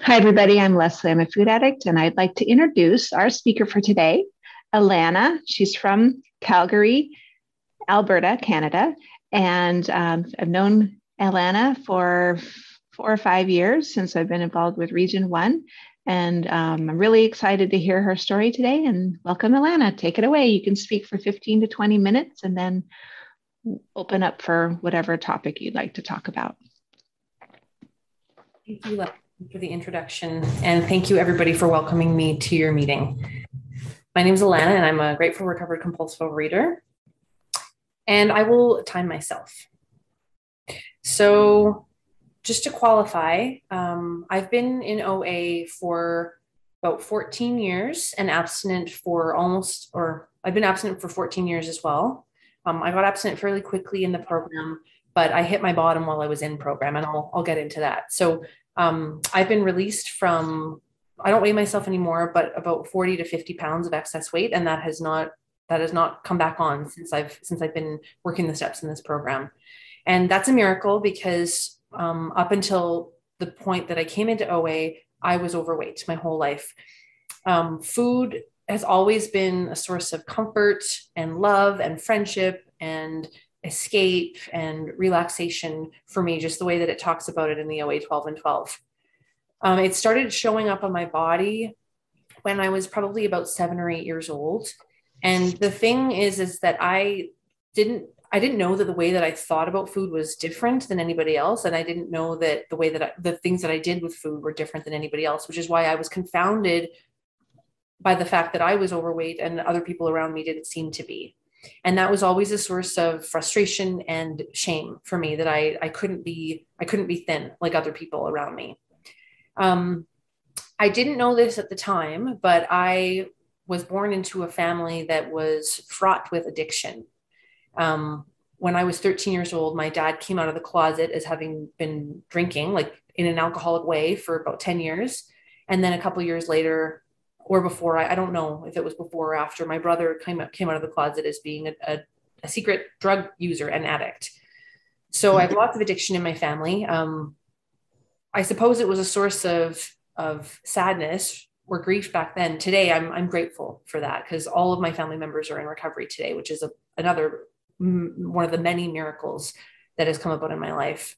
Hi, everybody. I'm Leslie. I'm a food addict, and I'd like to introduce our speaker for today, Alana. She's from Calgary, Alberta, Canada. And I've known Alana for 4 or 5 years since I've been involved with Region 1. And I'm really excited to hear her story today. And welcome, Alana. Take it away. You can speak for 15 to 20 minutes and then open up for whatever topic you'd like to talk about. Thank you, Leslie, for the introduction, and thank you everybody for welcoming me to your meeting. My name is Alana, and I'm a grateful recovered compulsive overeater, and I will time myself. So just to qualify, I've been in OA for about 14 years and abstinent for I've been abstinent for 14 years as well. I got abstinent fairly quickly in the program, but I hit my bottom while I was in program, and I'll get into that. So I've been released from, I don't weigh myself anymore, but about 40 to 50 pounds of excess weight. And that has not come back on since I've been working the steps in this program. And that's a miracle because up until the point that I came into OA, I was overweight my whole life. Food has always been a source of comfort and love and friendship and escape and relaxation for me, just the way that it talks about it in the OA 12 and 12. It started showing up on my body when I was probably about 7 or 8 years old. And the thing is that I didn't know that the way that I thought about food was different than anybody else. And I didn't know that the way that the things that I did with food were different than anybody else, which is why I was confounded by the fact that I was overweight and other people around me didn't seem to be. And that was always a source of frustration and shame for me, that I couldn't be thin like other people around me. I didn't know this at the time, but I was born into a family that was fraught with addiction. When I was 13 years old, my dad came out of the closet as having been drinking, like in an alcoholic way, for about 10 years. And then a couple of years later, or before, I don't know if it was before or after, my brother came out of the closet as being a secret drug user and addict. So I have lots of addiction in my family. I suppose it was a source of sadness or grief back then. Today, I'm grateful for that because all of my family members are in recovery today, which is another one of the many miracles that has come about in my life.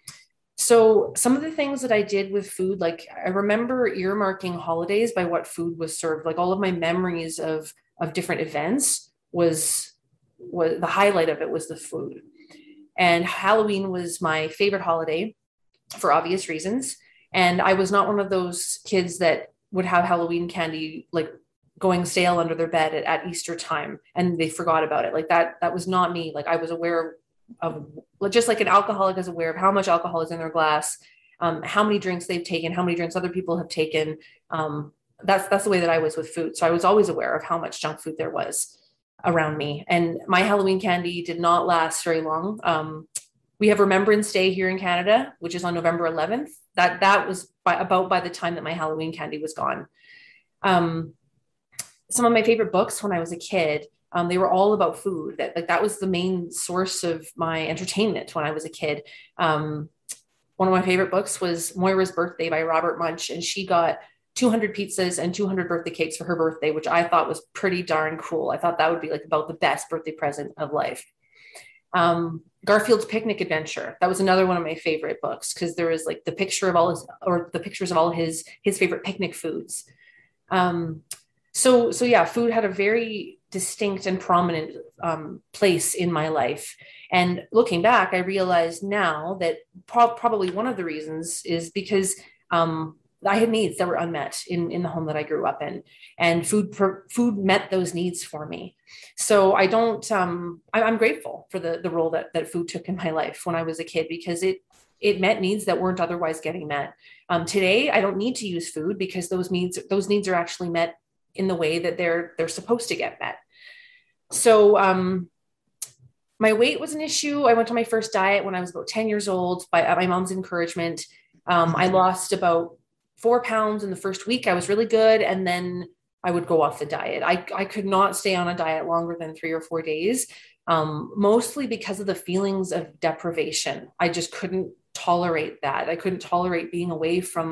So some of the things that I did with food, like I remember earmarking holidays by what food was served. Like all of my memories of different events was the highlight of it was the food. And Halloween was my favorite holiday for obvious reasons. And I was not one of those kids that would have Halloween candy like going stale under their bed at Easter time and they forgot about it. Like that was not me. Like I was aware of, just like an alcoholic is aware of how much alcohol is in their glass, how many drinks they've taken, how many drinks other people have taken. That's the way that I was with food. So I was always aware of how much junk food there was around me. And my Halloween candy did not last very long. We have Remembrance Day here in Canada, which is on November 11th. That was by the time that my Halloween candy was gone. Some of my favorite books when I was a kid, they were all about food. That was the main source of my entertainment when I was a kid. One of my favorite books was Moira's Birthday by Robert Munsch, and she got 200 pizzas and 200 birthday cakes for her birthday, which I thought was pretty darn cool. I thought that would be like about the best birthday present of life. Garfield's Picnic Adventure. That was another one of my favorite books because there was like the pictures of all his favorite picnic foods. So yeah, food had a very distinct and prominent place in my life. And looking back, I realized now that probably one of the reasons is because I had needs that were unmet in the home that I grew up in, and food met those needs for me. So I'm grateful for the role that food took in my life when I was a kid, because it met needs that weren't otherwise getting met. Today, I don't need to use food because those needs are actually met in the way that they're supposed to get met. So my weight was an issue. I went to my first diet when I was about 10 years old at my mom's encouragement. I lost about 4 pounds in the first week. I was really good. And then I would go off the diet. I could not stay on a diet longer than 3 or 4 days, mostly because of the feelings of deprivation. I just couldn't tolerate that. I couldn't tolerate being away from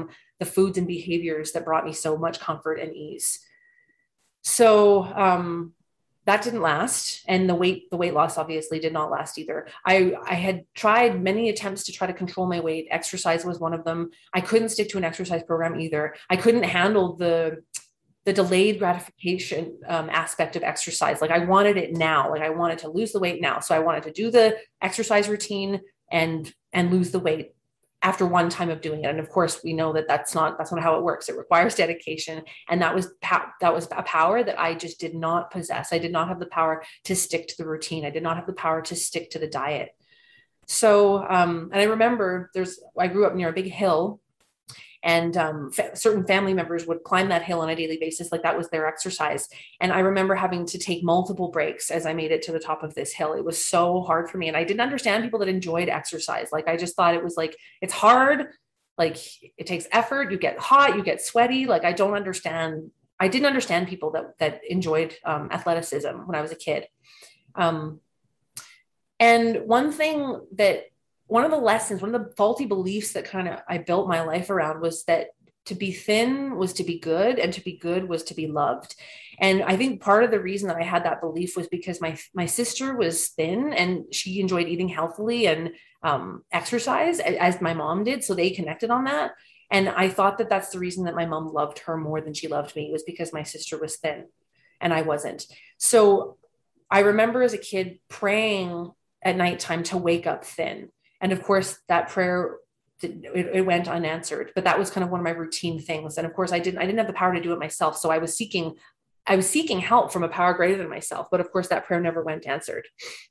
the foods and behaviors that brought me so much comfort and ease. So that didn't last, and the weight loss obviously did not last either. I had tried many attempts to try to control my weight. Exercise was one of them. I couldn't stick to an exercise program either. I couldn't handle the delayed gratification aspect of exercise. Like I wanted it now. Like I wanted to lose the weight now. So I wanted to do the exercise routine and lose the weight after one time of doing it. And of course, we know that that's not how it works. It requires dedication. And that was a power that I just did not possess. I did not have the power to stick to the routine. I did not have the power to stick to the diet. So, and I remember I grew up near a big hill, and certain family members would climb that hill on a daily basis. Like that was their exercise. And I remember having to take multiple breaks as I made it to the top of this hill. It was so hard for me. And I didn't understand people that enjoyed exercise. Like, I just thought it was like, it's hard. Like it takes effort. You get hot, you get sweaty. Like I didn't understand people that enjoyed athleticism when I was a kid. And one of the faulty beliefs that kind of I built my life around was that to be thin was to be good, and to be good was to be loved. And I think part of the reason that I had that belief was because my sister was thin and she enjoyed eating healthily and exercise as my mom did. So they connected on that. And I thought that that's the reason that my mom loved her more than she loved me, was because my sister was thin and I wasn't. So I remember as a kid praying at nighttime to wake up thin. And of course, that prayer, it went unanswered, but that was kind of one of my routine things. And of course, I didn't have the power to do it myself. So I was seeking help from a power greater than myself. But of course, that prayer never went answered.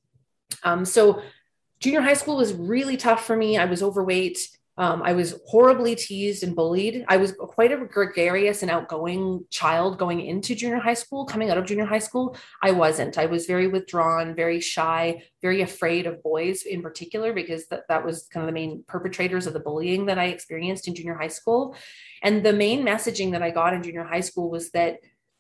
So junior high school was really tough for me. I was overweight. I was horribly teased and bullied. I was quite a gregarious and outgoing child going into junior high school. Coming out of junior high school, I wasn't. I was very withdrawn, very shy, very afraid of boys in particular, because that was kind of the main perpetrators of the bullying that I experienced in junior high school. And the main messaging that I got in junior high school was that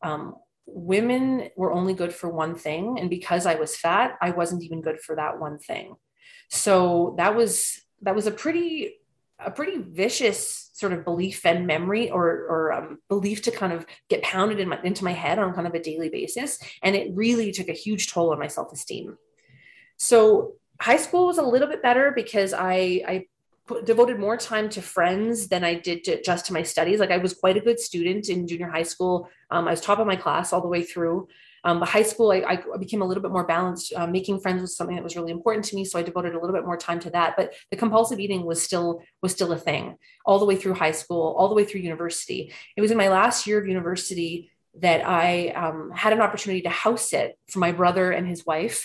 women were only good for one thing. And because I was fat, I wasn't even good for that one thing. So that was a pretty vicious sort of belief and memory or belief to kind of get pounded into my head on kind of a daily basis. And it really took a huge toll on my self-esteem. So high school was a little bit better because I devoted more time to friends than I did to my studies. Like I was quite a good student in junior high school. I was top of my class all the way through. But high school, I became a little bit more balanced. Making friends was something that was really important to me. So I devoted a little bit more time to that. But the compulsive eating was still a thing all the way through high school, all the way through university. It was in my last year of university that I had an opportunity to house sit for my brother and his wife.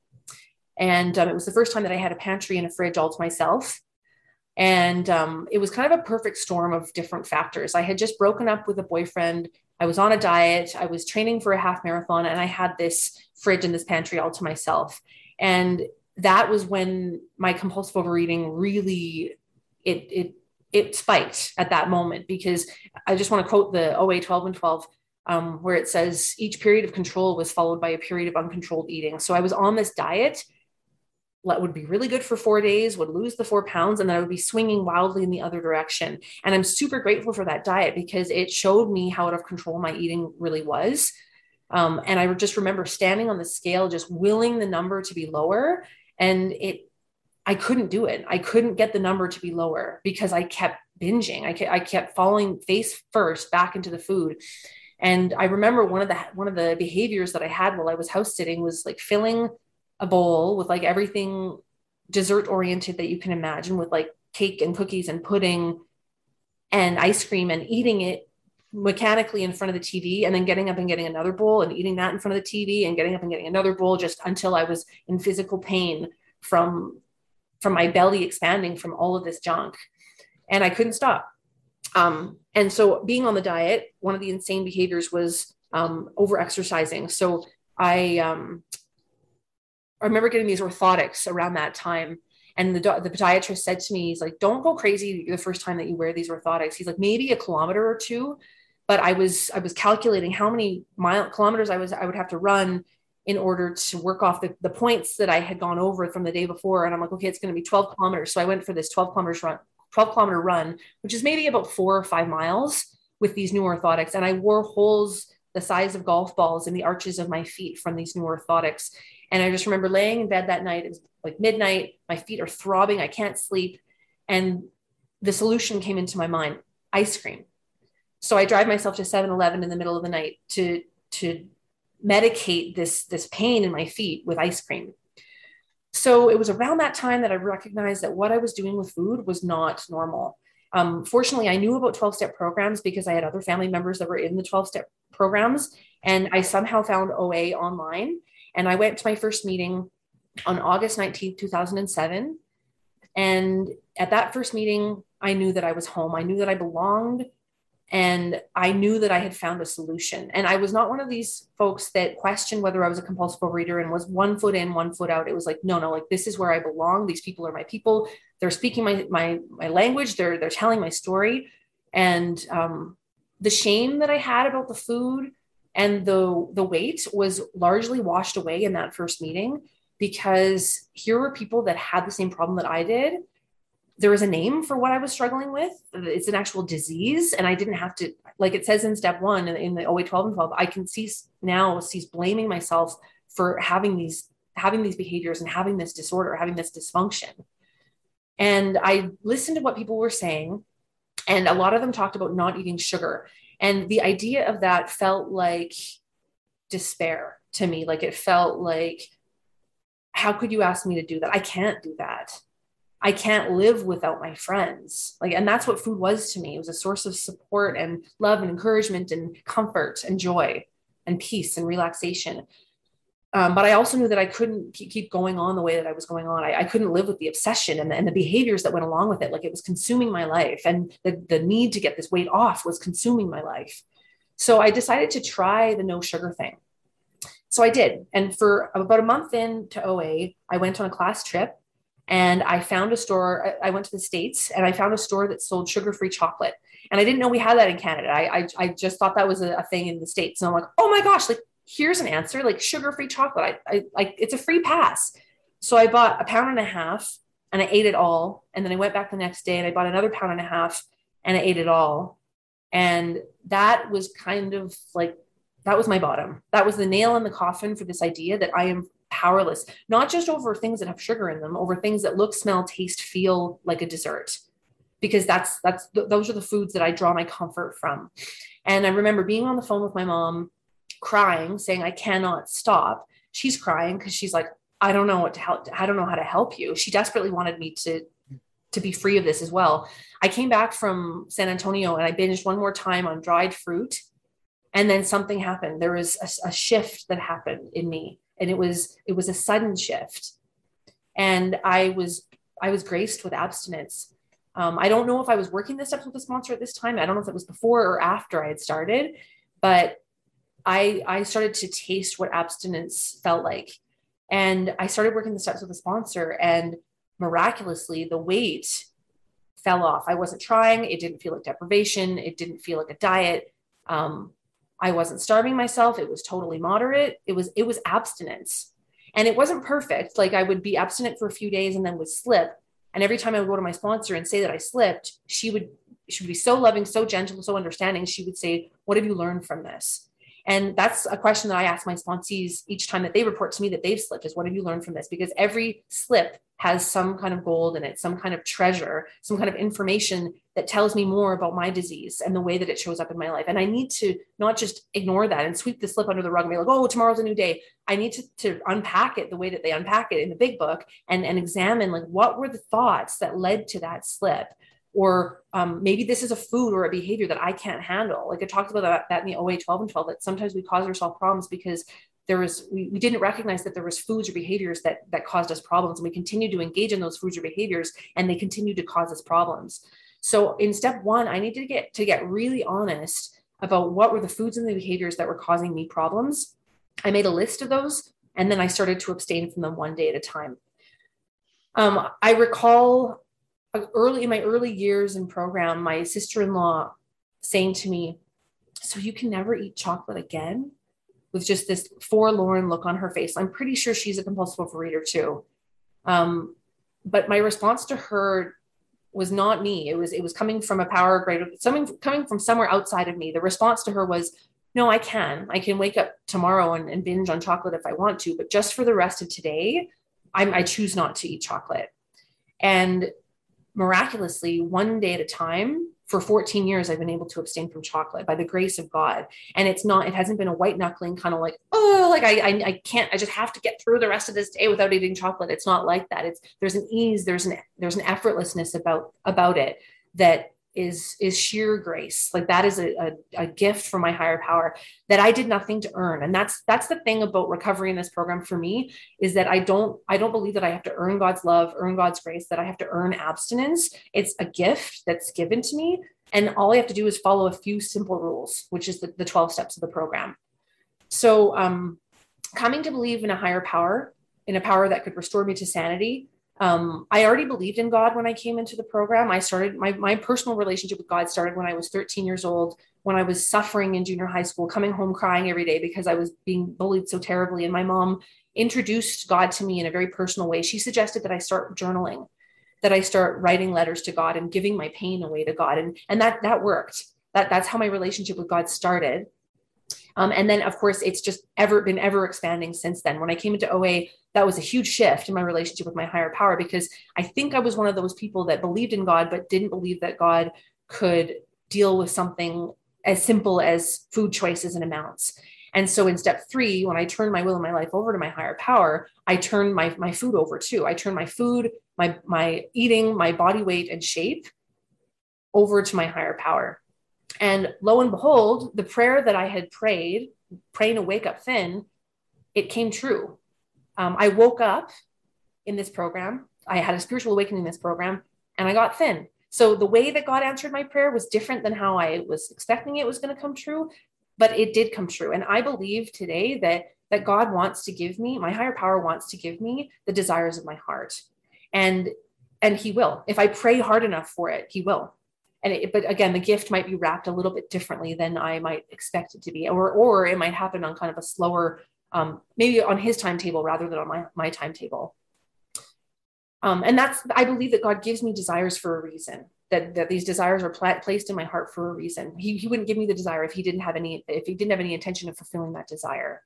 And it was the first time that I had a pantry and a fridge all to myself. And it was kind of a perfect storm of different factors. I had just broken up with a boyfriend. I was on a diet. I was training for a half marathon, and I had this fridge and this pantry all to myself. And that was when my compulsive overeating really, it spiked at that moment, because I just want to quote the OA 12 and 12, where it says each period of control was followed by a period of uncontrolled eating. So I was on this diet that would be really good for 4 days, would lose the 4 pounds, and then I would be swinging wildly in the other direction. And I'm super grateful for that diet because it showed me how out of control my eating really was. And I just remember standing on the scale, just willing the number to be lower. And I couldn't do it. I couldn't get the number to be lower because I kept binging. I kept falling face first back into the food. And I remember one of the behaviors that I had while I was house sitting was like filling a bowl with like everything dessert oriented that you can imagine, with like cake and cookies and pudding and ice cream, and eating it mechanically in front of the TV, and then getting up and getting another bowl and eating that in front of the TV, and getting up and getting another bowl, just until I was in physical pain from my belly expanding from all of this junk. And I couldn't stop. And so being on the diet, one of the insane behaviors was over exercising. So I remember getting these orthotics around that time. And the podiatrist said to me, he's like, don't go crazy the first time that you wear these orthotics. He's like, maybe a kilometer or two. But I was calculating how many kilometers I would have to run in order to work off the points that I had gone over from the day before. And I'm like, okay, it's going to be 12 kilometers. So I went for this 12 12-kilometer run, which is maybe about 4 or 5 miles with these new orthotics. And I wore holes the size of golf balls in the arches of my feet from these new orthotics. And I just remember laying in bed that night. It was like midnight. My feet are throbbing. I can't sleep. And the solution came into my mind: ice cream. So I drive myself to 7-Eleven in the middle of the night to medicate this pain in my feet with ice cream. So it was around that time that I recognized that what I was doing with food was not normal. Fortunately, I knew about 12-step programs because I had other family members that were in the 12-step programs, and I somehow found OA online. And I went to my first meeting on August 19th, 2007. And at that first meeting, I knew that I was home. I knew that I belonged, and I knew that I had found a solution. And I was not one of these folks that questioned whether I was a compulsive overeater and was 1 foot in, 1 foot out. It was like, no, like, this is where I belong. These people are my people. They're speaking my language. They're telling my story. And the shame that I had about the food and the weight was largely washed away in that first meeting, because here were people that had the same problem that I did. There was a name for what I was struggling with. It's an actual disease. And I didn't have to, like it says in step 1 in the OA 12 and 12, I can cease blaming myself for having these behaviors and having this disorder, having this dysfunction. And I listened to what people were saying. And a lot of them talked about not eating sugar. And the idea of that felt like despair to me. Like, it felt like, how could you ask me to do that? I can't do that. I can't live without my friends. Like, and that's what food was to me. It was a source of support and love and encouragement and comfort and joy and peace and relaxation. But I also knew that I couldn't keep going on the way that I was going on. I couldn't live with the obsession and the behaviors that went along with it. Like, it was consuming my life, and the need to get this weight off was consuming my life. So I decided to try the no sugar thing. So I did. And for about a month into OA, I went on a class trip, and I found a store. I went to the States, and I found a store that sold sugar-free chocolate. And I didn't know we had that in Canada. I just thought that was a thing in the States. And I'm like, oh my gosh, like, here's an answer, like sugar-free chocolate. I like, it's a free pass. So I bought 1.5 pounds and I ate it all. And then I went back the next day and I bought another 1.5 pounds and I ate it all. And that was kind of like, that was my bottom. That was the nail in the coffin for this idea that I am powerless, not just over things that have sugar in them, over things that look, smell, taste, feel like a dessert, because those are the foods that I draw my comfort from. And I remember being on the phone with my mom, crying, saying, I cannot stop. She's crying because she's like, I don't know what to help. I don't know how to help you. She desperately wanted me to be free of this as well. I came back from San Antonio and I binged one more time on dried fruit. And then something happened. There was a shift that happened in me. And it was a sudden shift. And I was graced with abstinence. I don't know if I was working the steps with a sponsor at this time. I don't know if it was before or after I had started, but I started to taste what abstinence felt like. And I started working the steps with a sponsor, and miraculously the weight fell off. I wasn't trying. It didn't feel like deprivation. It didn't feel like a diet. I wasn't starving myself. It was totally moderate. It was abstinence, and it wasn't perfect. Like, I would be abstinent for a few days and then would slip. And every time I would go to my sponsor and say that I slipped, she would be so loving, so gentle, so understanding. She would say, what have you learned from this? And that's a question that I ask my sponsees each time that they report to me that they've slipped, is what have you learned from this? Because every slip has some kind of gold in it, some kind of treasure, some kind of information that tells me more about my disease and the way that it shows up in my life. And I need to not just ignore that and sweep the slip under the rug and be like, oh, tomorrow's a new day. I need to unpack it the way that they unpack it in the big book and examine, like, what were the thoughts that led to that slip? Or maybe this is a food or a behavior that I can't handle. Like, I talked about that in the OA 12 and 12, that sometimes we cause ourselves problems because we didn't recognize that there was foods or behaviors that caused us problems. And we continue to engage in those foods or behaviors, and they continue to cause us problems. So in step 1, I needed to get really honest about what were the foods and the behaviors that were causing me problems. I made a list of those, and then I started to abstain from them one day at a time. I recall in my early years in program, my sister-in-law saying to me, so you can never eat chocolate again? With just this forlorn look on her face. I'm pretty sure she's a compulsive overeater too. But my response to her was not me. It was coming from a power greater, something coming from somewhere outside of me. The response to her was, no, I can wake up tomorrow and binge on chocolate if I want to, but just for the rest of today, I choose not to eat chocolate. And miraculously, one day at a time, for 14 years, I've been able to abstain from chocolate by the grace of God. And it hasn't been a white knuckling kind of like, oh, like I can't, I just have to get through the rest of this day without eating chocolate. It's not like that. There's an ease, there's an effortlessness about it that is sheer grace. Like that is a gift from my higher power that I did nothing to earn. And that's the thing about recovery in this program for me, is that I don't believe that I have to earn God's love, earn God's grace, that I have to earn abstinence. It's a gift that's given to me. And all I have to do is follow a few simple rules, which is the 12 steps of the program. So coming to believe in a higher power, in a power that could restore me to sanity, I already believed in God when I came into the program. I started my personal relationship with God started when I was 13 years old, when I was suffering in junior high school, coming home crying every day because I was being bullied so terribly. And my mom introduced God to me in a very personal way. She suggested that I start journaling, that I start writing letters to God and giving my pain away to God. And that worked. That's how my relationship with God started. And then, of course, it's just been ever expanding since then. When I came into OA, that was a huge shift in my relationship with my higher power, because I think I was one of those people that believed in God, but didn't believe that God could deal with something as simple as food choices and amounts. And so in step 3, when I turned my will and my life over to my higher power, I turned my food over too. I turned my food, my eating, my body weight and shape over to my higher power. And lo and behold, the prayer that I had praying to wake up thin, it came true. I woke up in this program. I had a spiritual awakening in this program, and I got thin. So the way that God answered my prayer was different than how I was expecting it was going to come true, but it did come true. And I believe today that God wants to give me, my higher power wants to give me the desires of my heart. And he will. If I pray hard enough for it, he will. But again, the gift might be wrapped a little bit differently than I might expect it to be, or it might happen on kind of a slower, maybe on his timetable rather than on my timetable. And I believe that God gives me desires for a reason, that these desires are placed in my heart for a reason. He wouldn't give me the desire if he didn't have any intention of fulfilling that desire.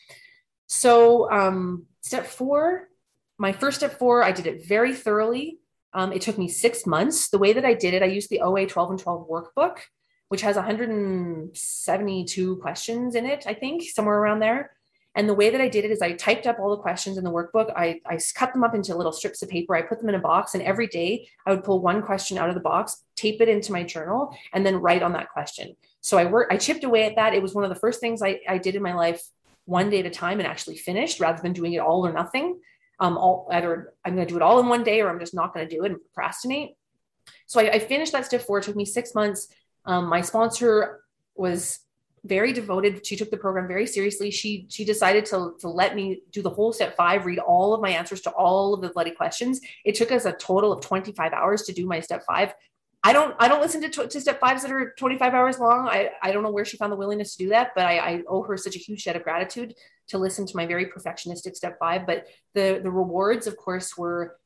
So step 4, my first step 4, I did it very thoroughly. It took me 6 months. The way that I did it, I used the OA 12 and 12 workbook, which has 172 questions in it, I think, somewhere around there. And the way that I did it is I typed up all the questions in the workbook. I cut them up into little strips of paper. I put them in a box, and every day I would pull one question out of the box, tape it into my journal, and then write on that question. So I chipped away at that. It was one of the first things I did in my life, one day at a time, and actually finished rather than doing it all or nothing. Either I'm going to do it all in one day, or I'm just not going to do it and procrastinate. So I finished that step 4. It took me 6 months. My sponsor was very devoted. She took the program very seriously. She decided to let me do the whole step 5, read all of my answers to all of the bloody questions. It took us a total of 25 hours to do my step 5. I don't listen to step 5s that are 25 hours long. I don't know where she found the willingness to do that, but I owe her such a huge debt of gratitude to listen to my very perfectionistic step 5. But the rewards, of course, were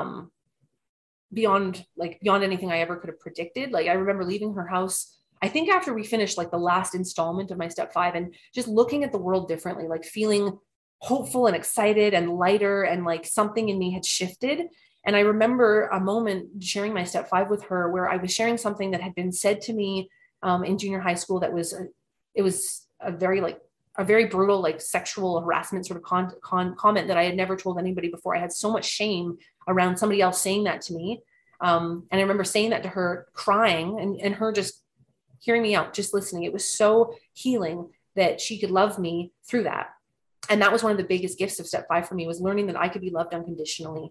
beyond anything I ever could have predicted. Like, I remember leaving her house, I think after we finished like the last installment of my step 5, and just looking at the world differently, like feeling hopeful and excited and lighter, and like something in me had shifted. And I remember a moment sharing my step 5 with her where I was sharing something that had been said to me in junior high school that was a very brutal, like sexual harassment sort of comment that I had never told anybody before. I had so much shame around somebody else saying that to me. And I remember saying that to her, crying, and her just hearing me out, just listening. It was so healing that she could love me through that. And that was one of the biggest gifts of step 5 for me, was learning that I could be loved unconditionally.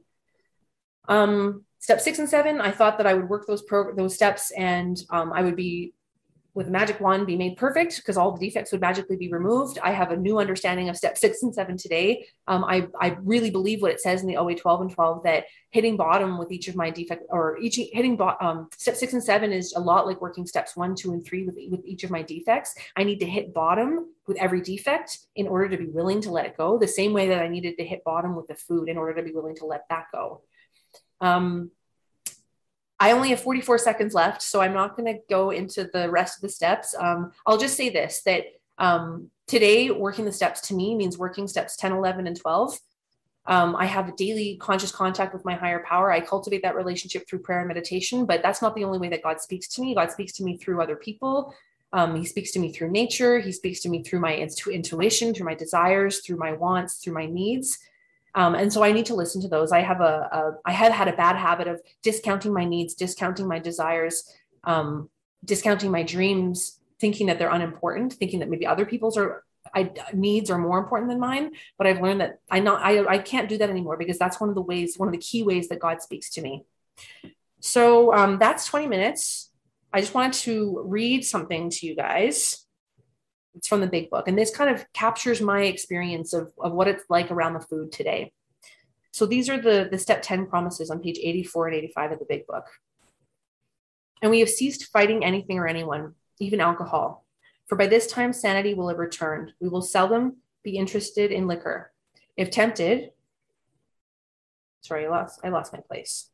Step 6 and 7, I thought that I would work those steps, and I would be, with a magic wand, be made perfect, because all the defects would magically be removed. I have a new understanding of step 6 and 7 today. I really believe what it says in the OA 12 and 12, that hitting bottom with each of my defects, or step 6 and 7 is a lot like working steps 1, 2, and 3 with each of my defects. I need to hit bottom with every defect in order to be willing to let it go, the same way that I needed to hit bottom with the food in order to be willing to let that go. I only have 44 seconds left, so I'm not going to go into the rest of the steps. I'll just say this, that today, working the steps to me means working steps 10, 11, and 12. I have daily conscious contact with my higher power. I cultivate that relationship through prayer and meditation, but that's not the only way that God speaks to me. God speaks to me through other people. He speaks to me through nature. He speaks to me through my intuition, through my desires, through my wants, through my needs. And so I need to listen to those. I have had a bad habit of discounting my needs, discounting my desires, discounting my dreams, thinking that they're unimportant, thinking that maybe other people's needs are more important than mine. But I've learned that I can't do that anymore, because that's one of the key ways that God speaks to me. So that's 20 minutes. I just wanted to read something to you guys. It's from the Big Book. And this kind of captures my experience of what it's like around the food today. So these are the step 10 promises on page 84 and 85 of the Big Book. And we have ceased fighting anything or anyone, even alcohol. For by this time, sanity will have returned. We will seldom be interested in liquor. If tempted, sorry, I lost my place.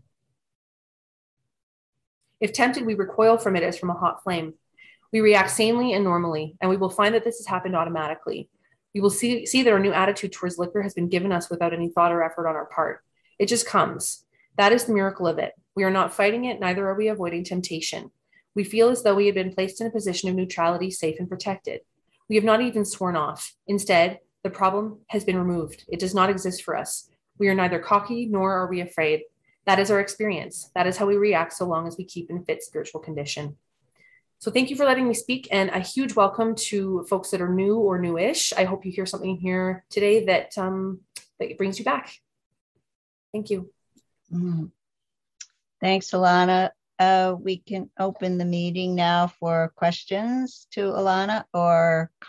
If tempted, we recoil from it as from a hot flame. We react sanely and normally, and we will find that this has happened automatically. We will see that our new attitude towards liquor has been given us without any thought or effort on our part. It just comes. That is the miracle of it. We are not fighting it, neither are we avoiding temptation. We feel as though we had been placed in a position of neutrality, safe and protected. We have not even sworn off. Instead, the problem has been removed. It does not exist for us. We are neither cocky nor are we afraid. That is our experience. That is how we react so long as we keep in fit spiritual condition. So thank you for letting me speak, and a huge welcome to folks that are new or newish. I hope you hear something here today that brings you back. Thank you. Thanks, Alana. We can open the meeting now for questions to Alana or